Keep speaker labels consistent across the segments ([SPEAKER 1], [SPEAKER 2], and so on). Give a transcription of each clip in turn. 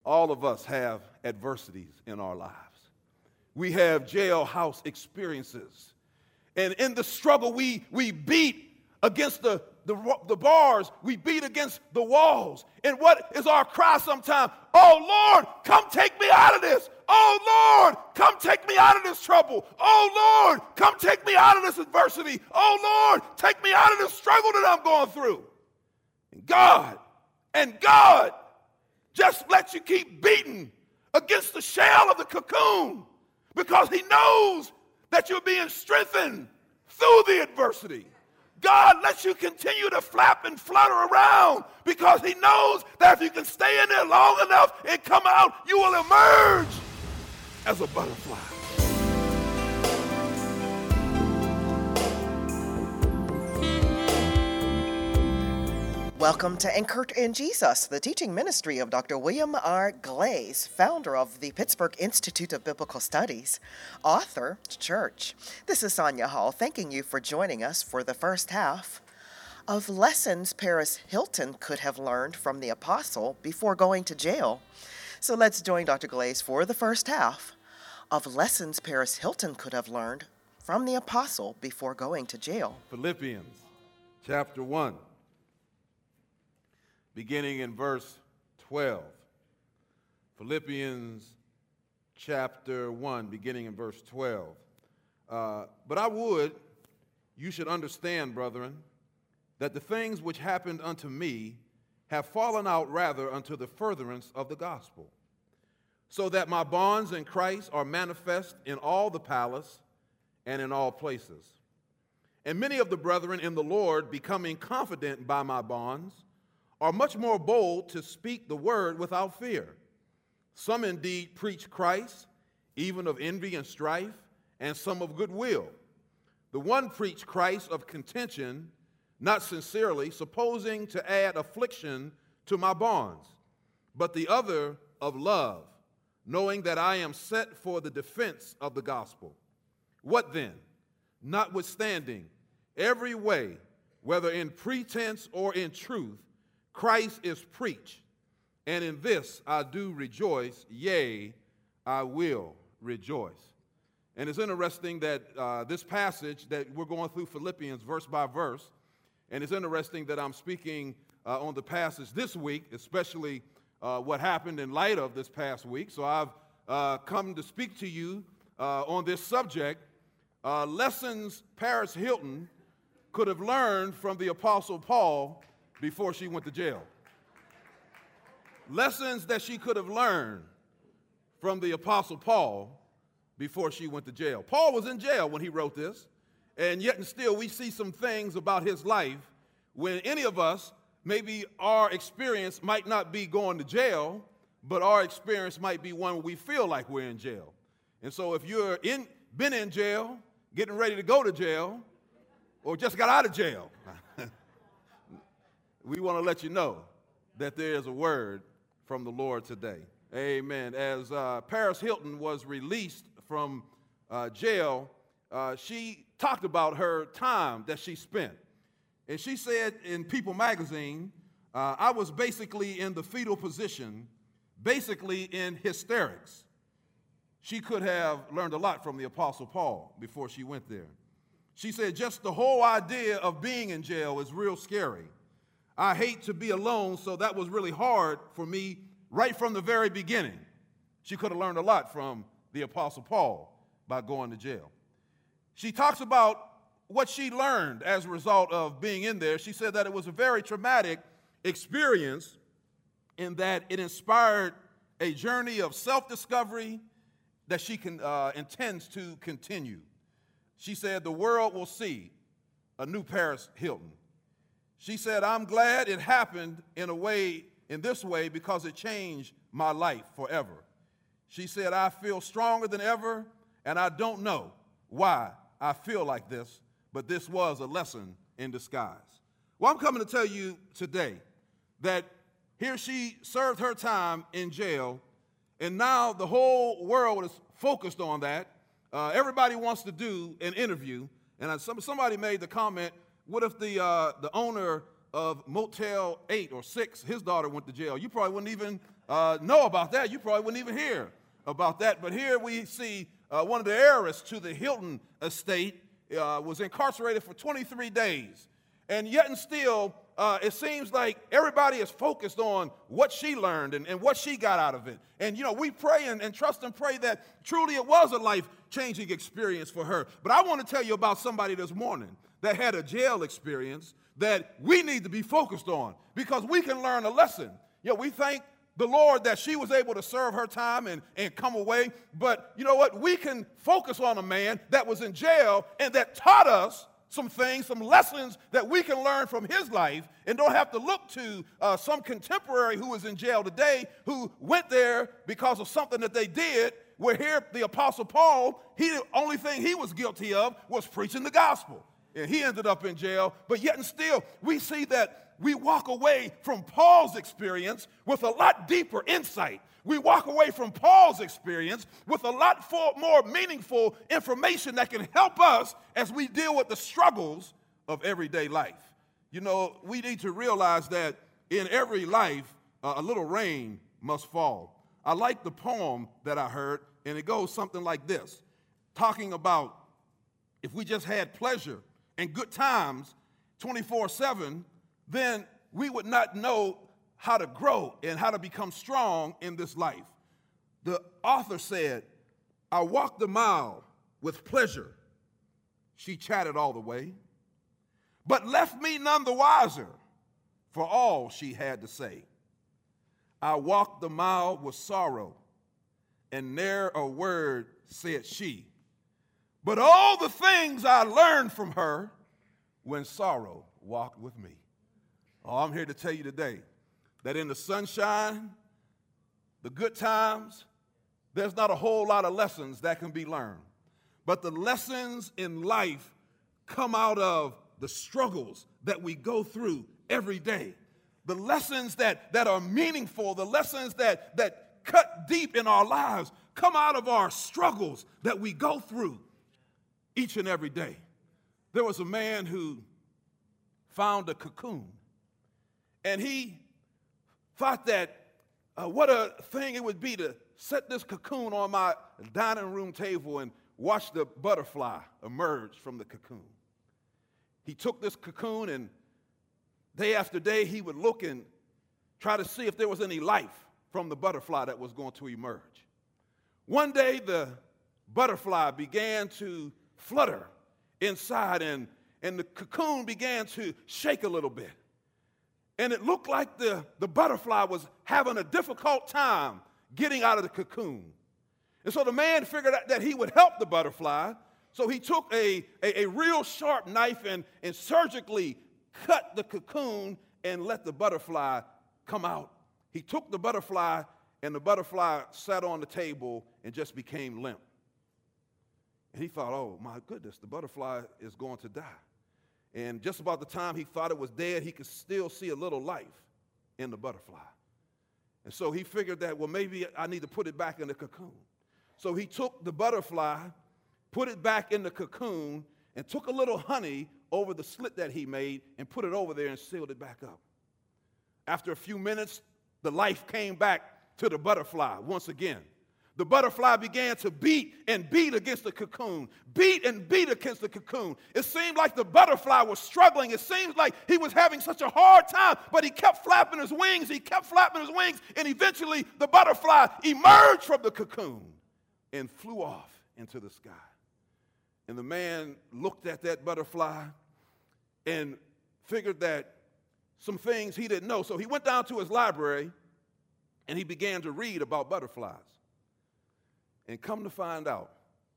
[SPEAKER 1] All of us have adversities in our lives. We have jailhouse experiences. And in the struggle, we beat against the bars. We beat against the walls. And what is our cry sometimes? Oh, Lord, come take me out of this. Oh, Lord, come take me out of this trouble. Oh, Lord, come take me out of this adversity. Oh, Lord, take me out of this struggle that I'm going through. And God just lets you keep beating against the shell of the cocoon because he knows that you're being strengthened through the adversity. God lets you continue to flap and flutter around because he knows that if you can stay in there long enough and come out, you will emerge as a butterfly.
[SPEAKER 2] Welcome to Anchored in Jesus, the teaching ministry of Dr. William R. Glaze, founder of the Pittsburgh Institute of Biblical Studies, author, church. This is Sonia Hall, thanking you for joining us for the first half of lessons Paris Hilton could have learned from the apostle before going to jail. So let's join Dr. Glaze for the first half of lessons Paris Hilton could have learned from the apostle before going to jail.
[SPEAKER 1] Philippians chapter 1. Beginning in verse 12. Philippians chapter 1, beginning in verse 12. But you should understand, brethren, that the things which happened unto me have fallen out rather unto the furtherance of the gospel, so that my bonds in Christ are manifest in all the palace and in all places. And many of the brethren in the Lord, becoming confident by my bonds, are much more bold to speak the word without fear. Some indeed preach Christ, even of envy and strife, and some of goodwill. The one preached Christ of contention, not sincerely, supposing to add affliction to my bonds, but the other of love, knowing that I am set for the defense of the gospel. What then? Notwithstanding, every way, whether in pretense or in truth, Christ is preached, and in this I do rejoice, yea, I will rejoice. And it's interesting that this passage that we're going through Philippians verse by verse, and it's interesting that I'm speaking on the passage this week, especially what happened in light of this past week. So I've come to speak to you on this subject, lessons Paris Hilton could have learned from the Apostle Paul before she went to jail. Lessons that she could have learned from the Apostle Paul before she went to jail. Paul was in jail when he wrote this, and yet and still we see some things about his life when any of us, maybe our experience might not be going to jail, but our experience might be one where we feel like we're in jail. And so if you're been in jail, getting ready to go to jail, or just got out of jail, we want to let you know that there is a word from the Lord today. Amen. As Paris Hilton was released from jail, she talked about her time that she spent. And she said in People magazine, I was basically in the fetal position, basically in hysterics. She could have learned a lot from the Apostle Paul before she went there. She said, just the whole idea of being in jail is real scary. I hate to be alone, so that was really hard for me right from the very beginning. She could have learned a lot from the Apostle Paul by going to jail. She talks about what she learned as a result of being in there. She said that it was a very traumatic experience in that it inspired a journey of self-discovery that she intends to continue. She said the world will see a new Paris Hilton. She said, I'm glad it happened in this way because it changed my life forever. She said, I feel stronger than ever, and I don't know why I feel like this, but this was a lesson in disguise. Well, I'm coming to tell you today that here she served her time in jail, and now the whole world is focused on that. Everybody wants to do an interview, and somebody made the comment, what if the owner of Motel 8 or 6, his daughter went to jail? You probably wouldn't even know about that. You probably wouldn't even hear about that. But here we see one of the heiress to the Hilton estate was incarcerated for 23 days. And yet and still, it seems like everybody is focused on what she learned and what she got out of it. And, we pray and trust and pray that truly it was a life-changing experience for her. But I want to tell you about somebody this morning that had a jail experience that we need to be focused on because we can learn a lesson. We thank the Lord that she was able to serve her time and come away. But you know what? We can focus on a man that was in jail and that taught us some things, some lessons that we can learn from his life and don't have to look to some contemporary who is in jail today who went there because of something that they did, where here the Apostle Paul, the only thing he was guilty of was preaching the gospel. And he ended up in jail, but yet and still we see that we walk away from Paul's experience with a lot deeper insight. We walk away from Paul's experience with a lot more meaningful information that can help us as we deal with the struggles of everyday life. We need to realize that in every life, a little rain must fall. I like the poem that I heard, and it goes something like this, talking about if we just had pleasure and good times 24/7, then we would not know how to grow and how to become strong in this life. The author said, I walked a mile with pleasure. She chatted all the way, but left me none the wiser for all she had to say. I walked the mile with sorrow, and ne'er a word said she. But all the things I learned from her when sorrow walked with me. Oh, I'm here to tell you today that in the sunshine, the good times, there's not a whole lot of lessons that can be learned. But the lessons in life come out of the struggles that we go through every day. The lessons that are meaningful, the lessons that cut deep in our lives come out of our struggles that we go through each and every day. There was a man who found a cocoon, and he thought that what a thing it would be to set this cocoon on my dining room table and watch the butterfly emerge from the cocoon. He took this cocoon, and day after day he would look and try to see if there was any life from the butterfly that was going to emerge. One day the butterfly began to flutter inside, and the cocoon began to shake a little bit. And it looked like the butterfly was having a difficult time getting out of the cocoon. And so the man figured out that he would help the butterfly. So he took a real sharp knife and surgically cut the cocoon and let the butterfly come out. He took the butterfly, and the butterfly sat on the table and just became limp. And he thought, oh my goodness, the butterfly is going to die. And just about the time he thought it was dead, he could still see a little life in the butterfly. And so he figured that, well, maybe I need to put it back in the cocoon. So he took the butterfly, put it back in the cocoon, and took a little honey over the slit that he made and put it over there and sealed it back up. After a few minutes, the life came back to the butterfly once again. The butterfly began to beat and beat against the cocoon, beat and beat against the cocoon. It seemed like the butterfly was struggling. It seemed like he was having such a hard time, but he kept flapping his wings. He kept flapping his wings, and eventually the butterfly emerged from the cocoon and flew off into the sky. And the man looked at that butterfly and figured that some things he didn't know. So he went down to his library and he began to read about butterflies. And come to find out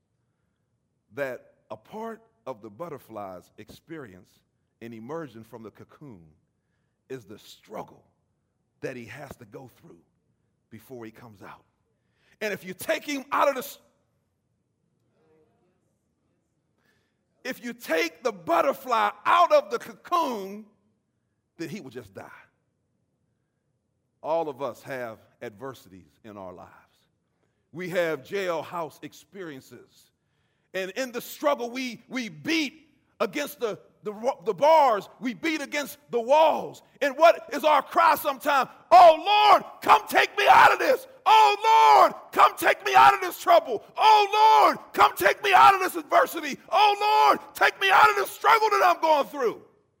[SPEAKER 1] that a part of the butterfly's experience in emerging from the cocoon is the struggle that he has to go through before he comes out. And if you take him out of if you take the butterfly out of the cocoon, then he will just die. All of us have adversities in our lives. We have jailhouse experiences. And in the struggle, we beat against the bars. We beat against the walls. And what is our cry sometimes? Oh, Lord, come take me out of this. Oh, Lord, come take me out of this trouble. Oh, Lord, come take me out of this adversity. Oh, Lord, take me out of this struggle that I'm going through.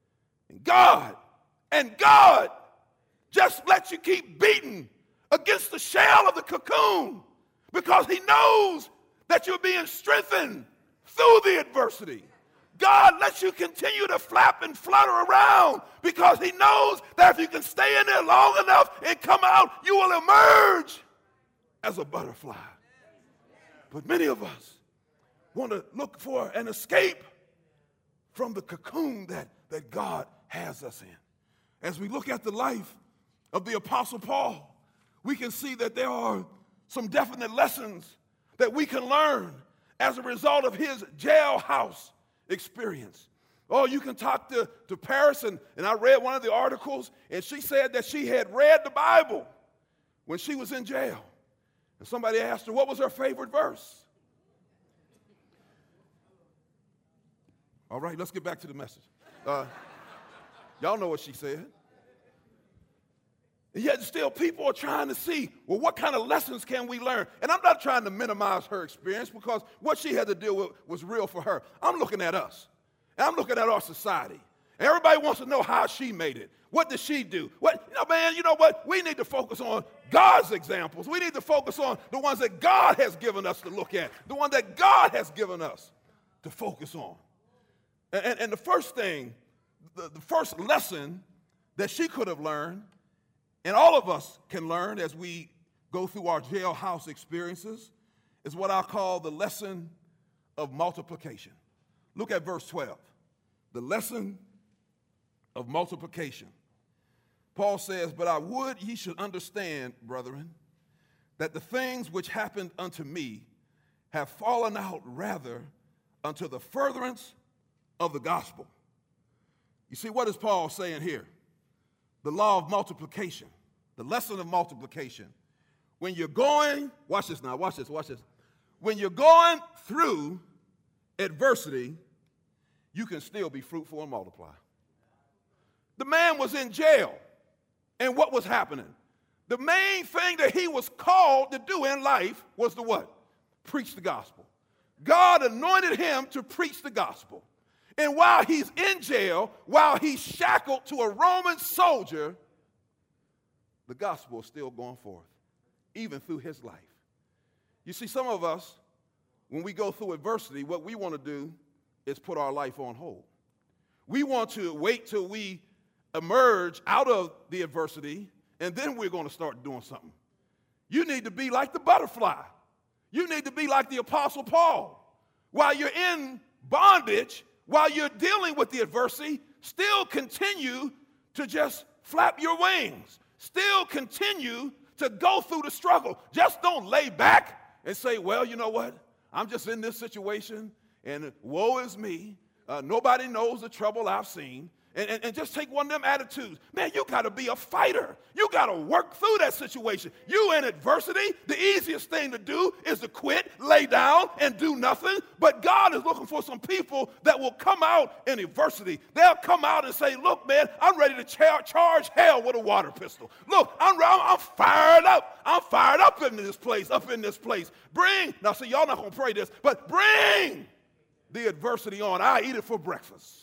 [SPEAKER 1] And God just lets you keep beating against the shell of the cocoon because he knows that you're being strengthened through the adversity. God lets you continue to flap and flutter around because he knows that if you can stay in there long enough and come out, you will emerge as a butterfly. But many of us want to look for an escape from the cocoon that God has us in. As we look at the life of the Apostle Paul, we can see that there are some definite lessons that we can learn as a result of his jailhouse experience. Oh, you can talk to Paris, and I read one of the articles, and she said that she had read the Bible when she was in jail. And somebody asked her, what was her favorite verse? All right, let's get back to the message. Y'all know what she said. And yet still people are trying to see, well, what kind of lessons can we learn? And I'm not trying to minimize her experience because what she had to deal with was real for her. I'm looking at us. And I'm looking at our society. And everybody wants to know how she made it. What did she do? You know what? We need to focus on God's examples. We need to focus on the ones that God has given us to look at, the one that God has given us to focus on. And the first thing, the first lesson that she could have learned, and all of us can learn as we go through our jailhouse experiences, is what I call the lesson of multiplication. Look at verse 12. The lesson of multiplication. Paul says, but I would ye should understand, brethren, that the things which happened unto me have fallen out rather unto the furtherance of the gospel. You see, what is Paul saying here? The law of multiplication, the lesson of multiplication. When you're going, watch this now, watch this. When you're going through adversity, you can still be fruitful and multiply. The man was in jail, and what was happening? The main thing that he was called to do in life was to what? Preach the gospel. God anointed him to preach the gospel. And while he's in jail, while he's shackled to a Roman soldier, the gospel is still going forth, even through his life. You see, some of us, when we go through adversity, what we want to do is put our life on hold. We want to wait till we emerge out of the adversity, and then we're going to start doing something. You need to be like the butterfly. You need to be like the Apostle Paul. While you're in bondage, while you're dealing with the adversity, still continue to just flap your wings. Still continue to go through the struggle. Just don't lay back and say, well, you know what? I'm just in this situation, and woe is me. Nobody knows the trouble I've seen. And just take one of them attitudes. Man, you got to be a fighter. You got to work through that situation. You in adversity, the easiest thing to do is to quit, lay down, and do nothing. But God is looking for some people that will come out in adversity. They'll come out and say, look, man, I'm ready to charge hell with a water pistol. Look, I'm fired up. I'm fired up in this place, now see, y'all not going to pray this, but bring the adversity on. I eat it for breakfast.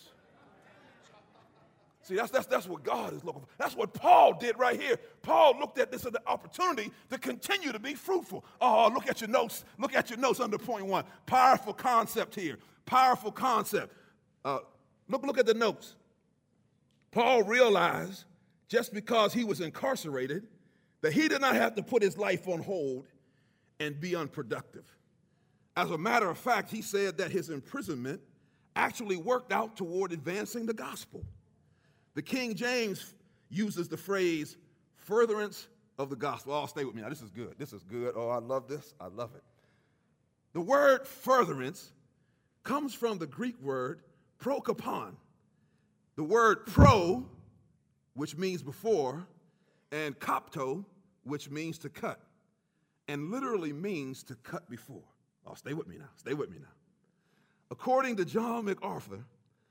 [SPEAKER 1] See, that's what God is looking for. That's what Paul did right here. Paul looked at this as an opportunity to continue to be fruitful. Oh, look at your notes. Look at your notes under point 1. Powerful concept here. Powerful concept. Look at the notes. Paul realized just because he was incarcerated that he did not have to put his life on hold and be unproductive. As a matter of fact, he said that his imprisonment actually worked out toward advancing the gospel. The King James uses the phrase furtherance of the gospel. Oh, stay with me now. This is good. This is good. Oh, I love this. I love it. The word furtherance comes from the Greek word prokopon. The word pro, which means before, and kopto, which means to cut, and literally means to cut before. Oh, stay with me now. Stay with me now. According to John MacArthur,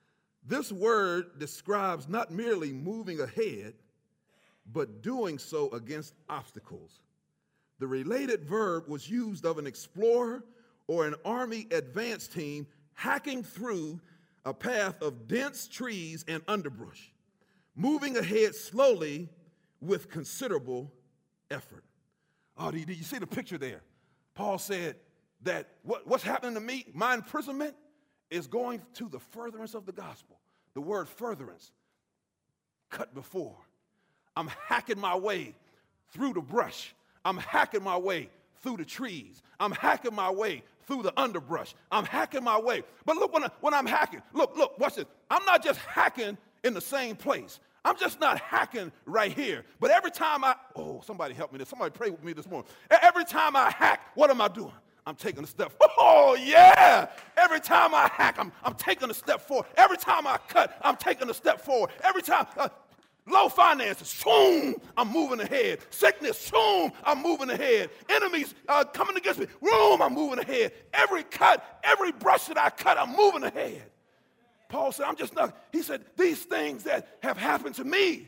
[SPEAKER 1] This word describes not merely moving ahead, but doing so against obstacles. The related verb was used of an explorer or an army advance team hacking through a path of dense trees and underbrush, moving ahead slowly with considerable effort. Oh, did you see the picture there? Paul said that what's happening to me, my imprisonment, is going to the furtherance of the gospel. The word furtherance, cut before. I'm hacking my way through the brush. I'm hacking my way through the trees. I'm hacking my way through the underbrush. I'm hacking my way. But look, when I'm hacking, look, watch this. I'm not just hacking in the same place. I'm just not hacking right here. But every time somebody help me. Somebody pray with me this morning. Every time I hack, what am I doing? I'm taking a step. Oh, yeah. Every time I hack, I'm taking a step forward. Every time I cut, I'm taking a step forward. Every time, low finances, soon, I'm moving ahead. Sickness, soon, I'm moving ahead. Enemies coming against me, I'm moving ahead. Every cut, every brush that I cut, I'm moving ahead. Paul said, he said, these things that have happened to me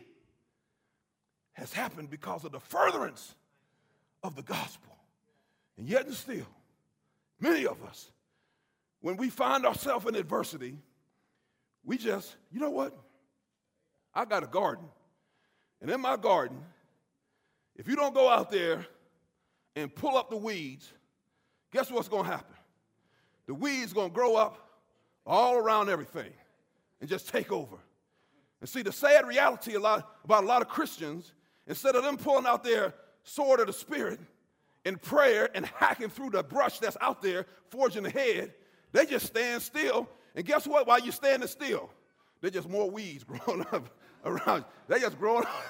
[SPEAKER 1] has happened because of the furtherance of the gospel. And yet and still, many of us, when we find ourselves in adversity, we just, you know what? I got a garden. And in my garden, if you don't go out there and pull up the weeds, guess what's going to happen? The weeds going to grow up all around everything and just take over. And see, the sad reality about a lot of Christians, instead of them pulling out their sword of the Spirit in prayer and hacking through the brush that's out there, forging ahead, they just stand still. And guess what? While you're standing still, there's just more weeds growing up around you. They just growing up.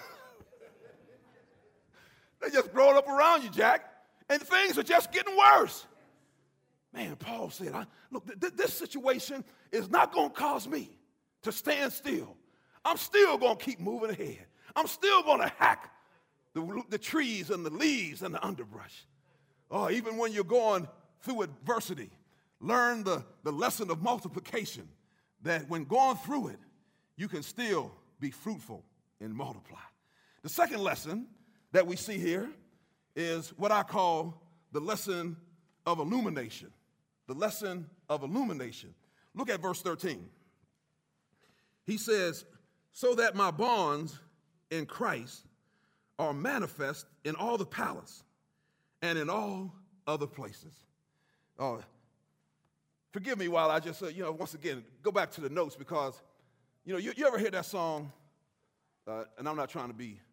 [SPEAKER 1] They just growing up around you, Jack. And things are just getting worse. Man, Paul said, look, this situation is not going to cause me to stand still. I'm still going to keep moving ahead. I'm still going to hack the trees and the leaves and the underbrush. Oh, even when you're going through adversity, learn the lesson of multiplication, that when going through it, you can still be fruitful and multiply. The second lesson that we see here is what I call the lesson of illumination. The lesson of illumination. Look at verse 13. He says, so that my bonds in Christ are manifest in all the palace and in all other places. Forgive me while I just, once again, go back to the notes because, you ever hear that song, and I'm not trying to be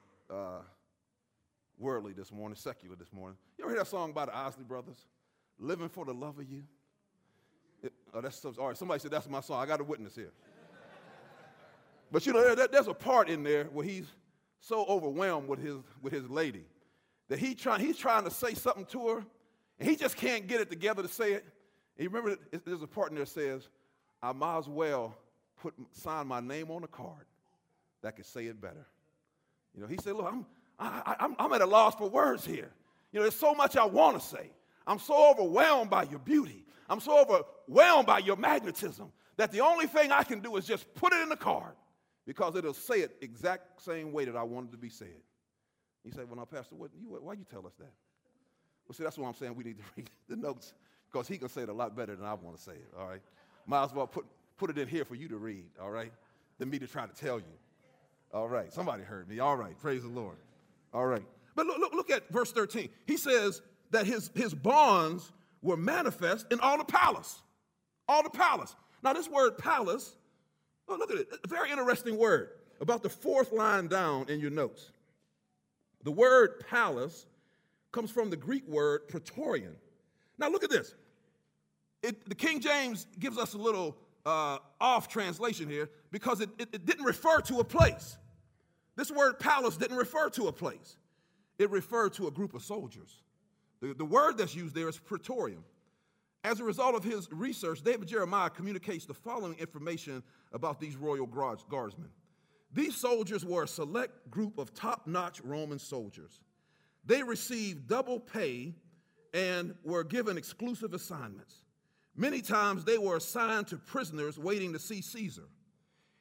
[SPEAKER 1] worldly this morning, secular this morning. You ever hear that song by the Isley Brothers? Living for the love of you. All right, somebody said that's my song. I got a witness here. But there's a part in there where he's so overwhelmed with his lady that he's trying to say something to her, and he just can't get it together to say it. And you remember there's a part in there that says, I might as well sign my name on a card that could say it better. He said, look, I'm at a loss for words here. There's so much I want to say. I'm so overwhelmed by your beauty. I'm so overwhelmed by your magnetism that the only thing I can do is just put it in the card because it'll say it exact same way that I wanted it to be said. He said, well, now, Pastor, why you tell us that? Well, see, that's what I'm saying. We need to read the notes because he can say it a lot better than I want to say it, all right? Might as well put it in here for you to read, all right, than me to try to tell you. All right, somebody heard me. All right, praise the Lord. All right. But look at verse 13. He says that his bonds were manifest in all the palace. All the palace. Now, this word palace, look at it. A very interesting word. About the fourth line down in your notes. The word palace comes from the Greek word praetorian. Now, look at this. The King James gives us a little off translation here because it didn't refer to a place. This word palace didn't refer to a place. It referred to a group of soldiers. The word that's used there is praetorium. As a result of his research, David Jeremiah communicates the following information about these royal guardsmen. These soldiers were a select group of top-notch Roman soldiers. They received double pay and were given exclusive assignments. Many times they were assigned to prisoners waiting to see Caesar.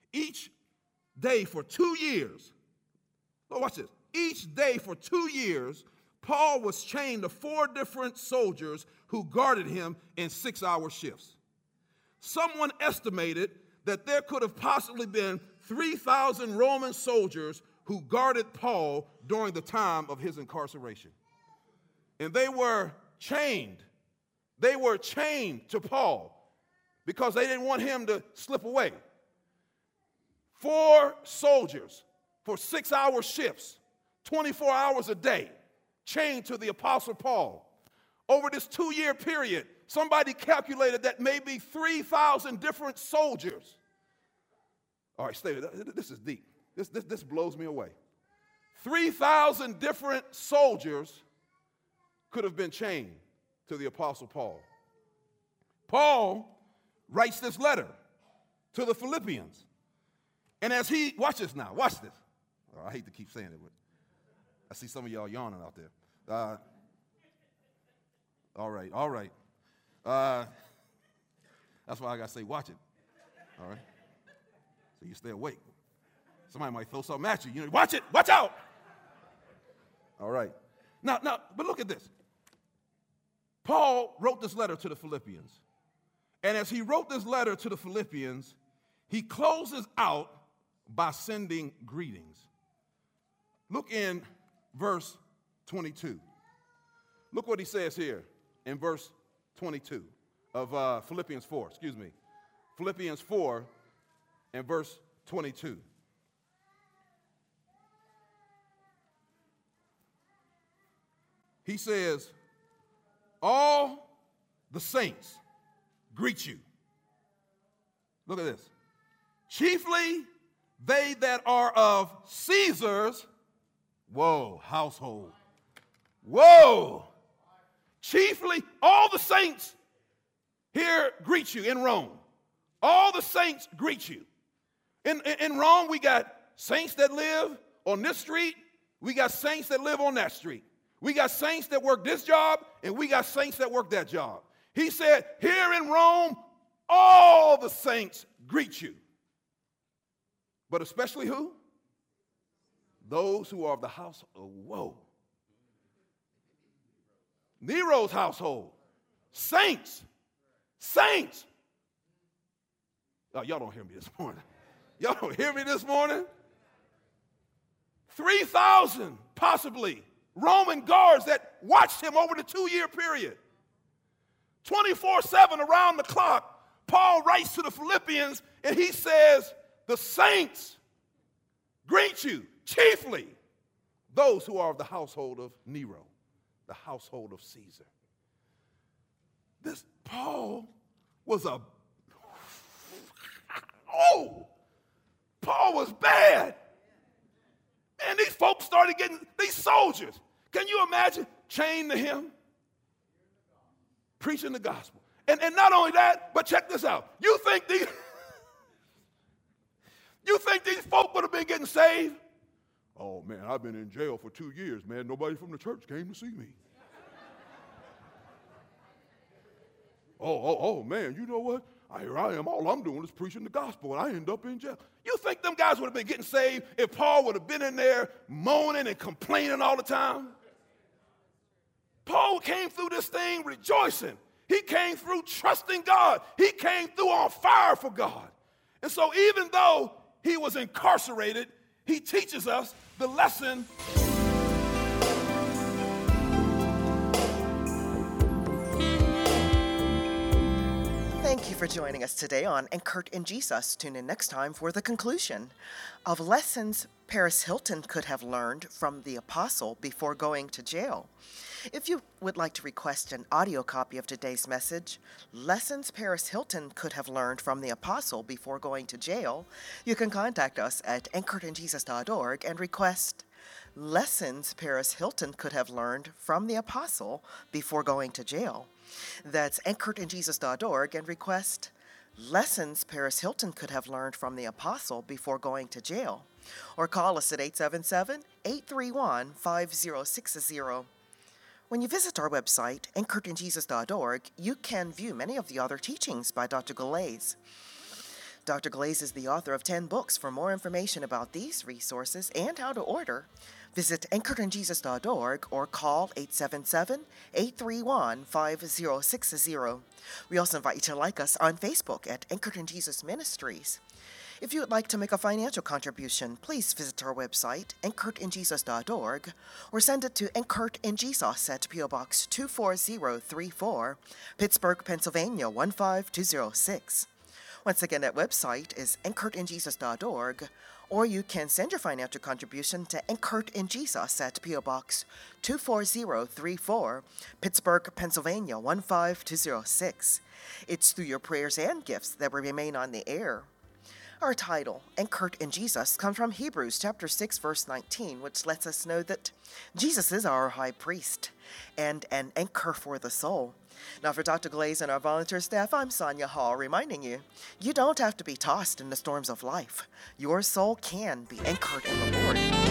[SPEAKER 1] Each day for 2 years, oh, watch this. Each day for 2 years, Paul was chained to 4 different soldiers who guarded him in 6-hour shifts. Someone estimated that there could have possibly been 3,000 Roman soldiers who guarded Paul during the time of his incarceration. And they were chained. They were chained to Paul because they didn't want him to slip away. 4 soldiers for 6-hour shifts, 24 hours a day, chained to the Apostle Paul. Over this 2-year period, somebody calculated that maybe 3,000 different soldiers. All right, stay there. This is deep. This blows me away. 3,000 different soldiers could have been chained to the Apostle Paul. Paul writes this letter to the Philippians. And as he, watch this now, watch this. Oh, I hate to keep saying it, but I see some of y'all yawning out there. All right. That's why I got to say, watch it. All right? So you stay awake. Somebody might throw something at you. You know, watch it, watch out. All right. Now, but look at this. Paul wrote this letter to the Philippians. And as he wrote this letter to the Philippians, he closes out by sending greetings. Look in verse 22. Look what he says here in verse 22 of Philippians 4. Philippians 4 and verse 22. He says, all the saints greet you. Look at this. Chiefly they that are of Caesar's, household. Chiefly all the saints here greet you in Rome. All the saints greet you. In Rome, we got saints that live on this street. We got saints that live on that street. We got saints that work this job, and we got saints that work that job. He said, here in Rome, all the saints greet you. But especially who? Those who are of the house of Nero's household. Saints. Oh, y'all don't hear me this morning. Y'all don't hear me this morning? 3,000, possibly, Roman guards that watched him over the 2-year period. 24/7 around the clock, Paul writes to the Philippians, and he says, the saints greet you, chiefly those who are of the household of Nero, the household of Caesar. This Paul was Paul was bad. And these folks started getting, these soldiers, can you imagine, chained to him, preaching the gospel. And not only that, but check this out. You think these folk would have been getting saved? Oh, man, I've been in jail for 2 years, man. Nobody from the church came to see me. Oh, man, you know what? Here I am. All I'm doing is preaching the gospel, and I end up in jail. You think them guys would have been getting saved if Paul would have been in there moaning and complaining all the time? Paul came through this thing rejoicing. He came through trusting God. He came through on fire for God. And so even though he was incarcerated, he teaches us the lesson.
[SPEAKER 2] Thank you for joining us today on Anchored in Jesus. Tune in next time for the conclusion of lessons Paris Hilton could have learned from the apostle before going to jail. If you would like to request an audio copy of today's message, Lessons Paris Hilton Could Have Learned from the Apostle Before Going to Jail, you can contact us at anchoredinjesus.org and request Lessons Paris Hilton Could Have Learned from the Apostle Before Going to Jail. That's anchoredinjesus.org and request Lessons Paris Hilton Could Have Learned from the Apostle Before Going to Jail. Or call us at 877-831-5060. When you visit our website, anchoredinjesus.org, you can view many of the other teachings by Dr. Galais. Dr. Glaze is the author of 10 books. For more information about these resources and how to order, visit anchoredinjesus.org or call 877-831-5060. We also invite you to like us on Facebook at Anchored in Jesus Ministries. If you would like to make a financial contribution, please visit our website, anchoredinjesus.org, or send it to Anchored in Jesus at P.O. Box 24034, Pittsburgh, Pennsylvania 15206. Once again, that website is anchoredinjesus.org, or you can send your financial contribution to Anchored in Jesus at P.O. Box 24034, Pittsburgh, Pennsylvania 15206. It's through your prayers and gifts that we remain on the air. Our title, Anchored in Jesus, comes from Hebrews chapter 6, verse 19, which lets us know that Jesus is our high priest and an anchor for the soul. Now, for Dr. Glaze and our volunteer staff, I'm Sonia Hall, reminding you, you don't have to be tossed in the storms of life. Your soul can be anchored in the Lord.